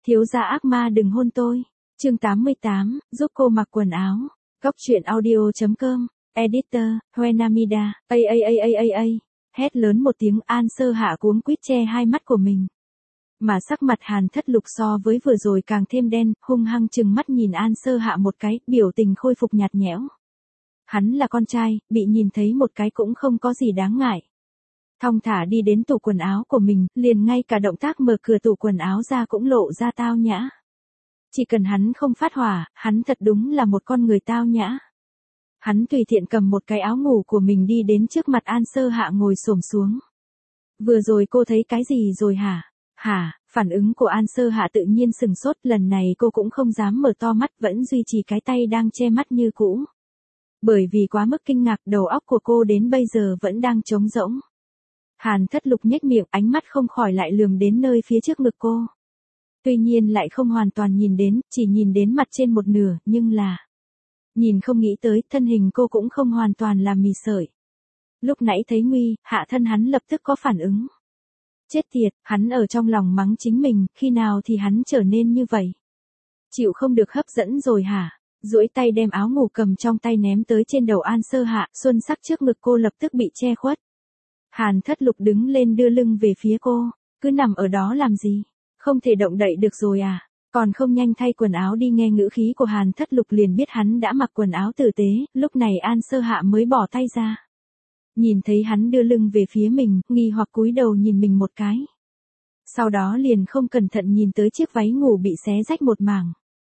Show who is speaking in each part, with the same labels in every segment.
Speaker 1: Thiếu gia ác ma đừng hôn tôi. Chương 88, giúp cô mặc quần áo. Góc truyện audio.com. Editor, Huenamida. Hét lớn một tiếng, An Sơ Hạ cuống quýt che hai mắt của mình. Mà sắc mặt Hàn Thất Lục so với vừa rồi càng thêm đen, hung hăng trừng mắt nhìn An Sơ Hạ một cái, biểu tình khôi phục nhạt nhẽo. Hắn là con trai, bị nhìn thấy một cái cũng không có gì đáng ngại. Thong thả đi đến tủ quần áo của mình, liền ngay cả động tác mở cửa tủ quần áo ra cũng lộ ra tao nhã. Chỉ cần hắn không phát hỏa, hắn thật đúng là một con người tao nhã. Hắn tùy tiện cầm một cái áo ngủ của mình đi đến trước mặt An Sơ Hạ ngồi xổm xuống. Vừa rồi cô thấy cái gì rồi hả? Phản ứng của An Sơ Hạ tự nhiên sừng sốt, lần này cô cũng không dám mở to mắt, vẫn duy trì cái tay đang che mắt như cũ. Bởi vì quá mức kinh ngạc, đầu óc của cô đến bây giờ vẫn đang trống rỗng. Hàn Thất Lục nhếch miệng, ánh mắt không khỏi lại lườm đến nơi phía trước ngực cô. Tuy nhiên lại không hoàn toàn nhìn đến, chỉ nhìn đến mặt trên một nửa, nhưng là... Nhìn không nghĩ tới, thân hình cô cũng không hoàn toàn là mì sợi. Lúc nãy thấy nguy, hạ thân hắn lập tức có phản ứng. Chết tiệt, hắn ở trong lòng mắng chính mình, khi nào thì hắn trở nên như vậy? Chịu không được hấp dẫn rồi hả? Duỗi tay đem áo ngủ cầm trong tay ném tới trên đầu An Sơ Hạ, xuân sắc trước ngực cô lập tức bị che khuất. Hàn Thất Lục đứng lên đưa lưng về phía cô, cứ nằm ở đó làm gì? Không thể động đậy được rồi à? Còn không nhanh thay quần áo đi. Nghe ngữ khí của Hàn Thất Lục liền biết hắn đã mặc quần áo tử tế, lúc này An Sơ Hạ mới bỏ tay ra. Nhìn thấy hắn đưa lưng về phía mình, nghi hoặc cúi đầu nhìn mình một cái. Sau đó liền không cẩn thận nhìn tới chiếc váy ngủ bị xé rách một mảng.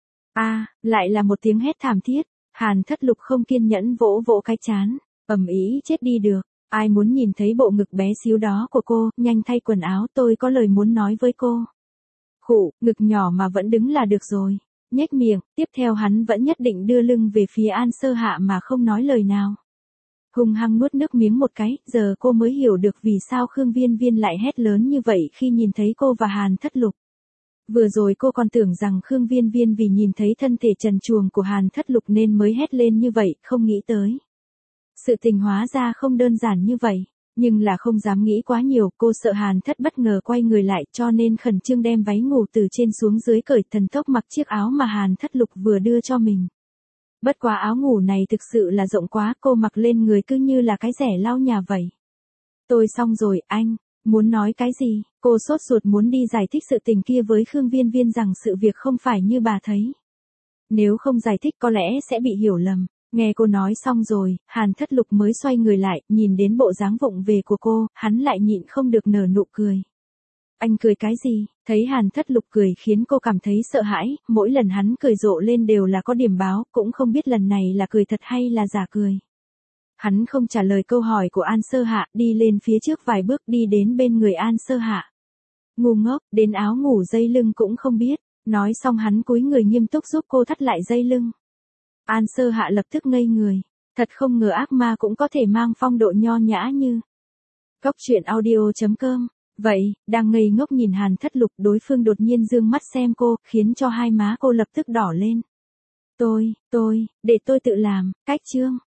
Speaker 1: Lại là một tiếng hét thảm thiết. Hàn Thất Lục không kiên nhẫn vỗ vỗ cái trán, ầm ĩ chết đi được. Ai muốn nhìn thấy bộ ngực bé xíu đó của cô, nhanh thay quần áo, tôi có lời muốn nói với cô. Khụ, ngực nhỏ mà vẫn đứng là được rồi. Nhếch miệng, tiếp theo hắn vẫn nhất định đưa lưng về phía An Sơ Hạ mà không nói lời nào. Hung hăng nuốt nước miếng một cái, giờ cô mới hiểu được vì sao Khương Viên Viên lại hét lớn như vậy khi nhìn thấy cô và Hàn Thất Lục. Vừa rồi cô còn tưởng rằng Khương Viên Viên vì nhìn thấy thân thể trần truồng của Hàn Thất Lục nên mới hét lên như vậy, không nghĩ tới. Sự tình hóa ra không đơn giản như vậy, nhưng là không dám nghĩ quá nhiều, cô sợ Hàn Thất bất ngờ quay người lại cho nên khẩn trương đem váy ngủ từ trên xuống dưới cởi, thần tốc mặc chiếc áo mà Hàn Thất Lục vừa đưa cho mình. Bất quá áo ngủ này thực sự là rộng quá, cô mặc lên người cứ như là cái rẻ lau nhà vậy. Tôi xong rồi, anh, muốn nói cái gì? Cô sốt ruột muốn đi giải thích sự tình kia với Khương Viên Viên rằng sự việc không phải như bà thấy. Nếu không giải thích có lẽ sẽ bị hiểu lầm. Nghe cô nói xong rồi, Hàn Thất Lục mới xoay người lại, nhìn đến bộ dáng vụng về của cô, hắn lại nhịn không được nở nụ cười. Anh cười cái gì? Thấy Hàn Thất Lục cười khiến cô cảm thấy sợ hãi, mỗi lần hắn cười rộ lên đều là có điểm báo, cũng không biết lần này là cười thật hay là giả cười. Hắn không trả lời câu hỏi của An Sơ Hạ, đi lên phía trước vài bước đi đến bên người An Sơ Hạ. Ngu ngốc, đến áo ngủ dây lưng cũng không biết. Nói xong hắn cúi người nghiêm túc giúp cô thắt lại dây lưng. An Sơ Hạ lập tức ngây người. Thật không ngờ ác ma cũng có thể mang phong độ nho nhã như. Góc truyện audio.com. Vậy, đang ngây ngốc nhìn Hàn Thất Lục, đối phương đột nhiên dương mắt xem cô, khiến cho hai má cô lập tức đỏ lên. Để tôi tự làm, cách chương.